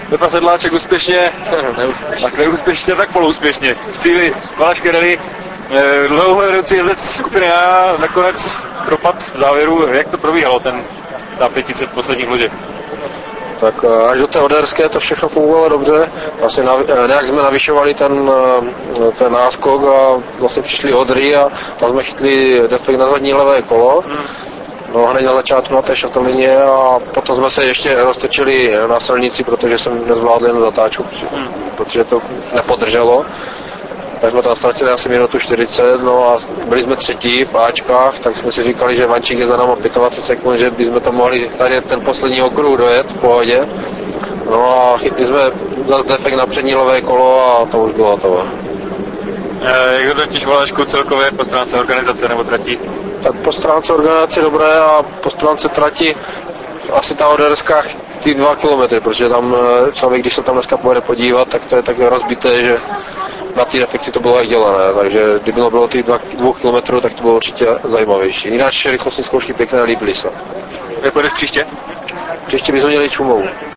Pepa Sedláček úspěšně, tak neúspěšně, tak poloúspěšně. V cíli Valašské rally dlouhojedoucí jezdec skupiny A nakonec propad v závěru. Jak to probíhalo, ta pětice posledních ložek? Tak až do té Oderské to všechno fungovalo dobře. Vlastně nějak jsme navyšovali ten náskok a vlastně přišli Odry a tam jsme chytli defekt na zadní levé kolo. No hned na začátku na té šatolině a potom jsme se ještě roztočili na silnici, protože jsem nezvládl jen zatáčku, protože to nepodrželo. Tak jsme tam ztratili asi minutu 40, no a byli jsme třetí v Ačkách, tak jsme si říkali, že Vančík je za náma 25 sekund, že bychom to mohli tady ten poslední okruh dojet v pohodě. No a chytli jsme zase defekt na přední levé kolo a to už bylo to. Jak hodnotíš Valašku celkově po stránce organizace nebo trati? Tak po stránce organizace dobré a po stránce trati asi ta Oderská ty 2 kilometry, protože tam člověk, když se tam dneska pojede podívat, tak to je tak rozbité, že na ty defekty to bylo jak dělané, takže kdyby bylo těch 2 kilometrů, tak to bylo určitě zajímavější. Jinak rychlostní zkoušky pěkné, líbily se. Jak půjdeš příště? Příště bychom měli Čumovu.